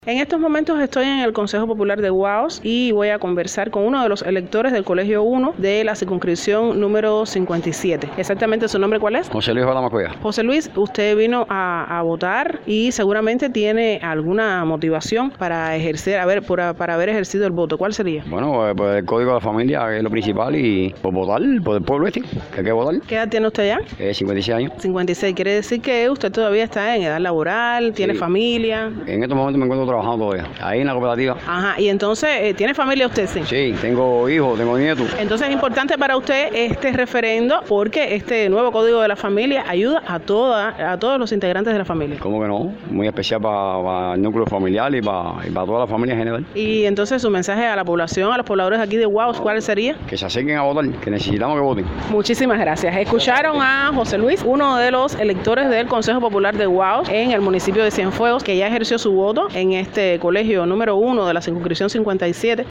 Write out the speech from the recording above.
En estos momentos estoy en el Consejo Popular de Guaos y voy a conversar con uno de los electores del Colegio 1 de la circunscripción número 57. ¿Exactamente su nombre cuál es? José Luis Balamacuya. José Luis, usted vino a votar y seguramente tiene alguna motivación para ejercer, para haber ejercido el voto. ¿Cuál sería? Bueno, pues el Código de la Familia, que es lo principal, y por votar por el pueblo que hay que votar. ¿Qué edad tiene usted ya? 56 años. 56, quiere decir que usted todavía está en edad laboral, tiene familia. En estos momentos me encuentro trabajando todavía, ahí en la cooperativa. Ajá, y entonces, ¿tiene familia usted? Sí. Sí, tengo hijos, tengo nietos. Entonces es importante para usted este referendo porque este nuevo Código de la Familia ayuda a todos los integrantes de la familia. ¿Cómo que no? Muy especial para el núcleo familiar y para toda la familia en general. Y entonces su mensaje a la población, a los pobladores aquí de Guaos, ¿cuál sería? Que se acerquen a votar, que necesitamos que voten. Muchísimas gracias. Escucharon a José Luis, uno de los electores del Consejo Popular de Guaos en el municipio de Cienfuegos, que ya ejerció su voto en este colegio número 1 de la circunscripción 57.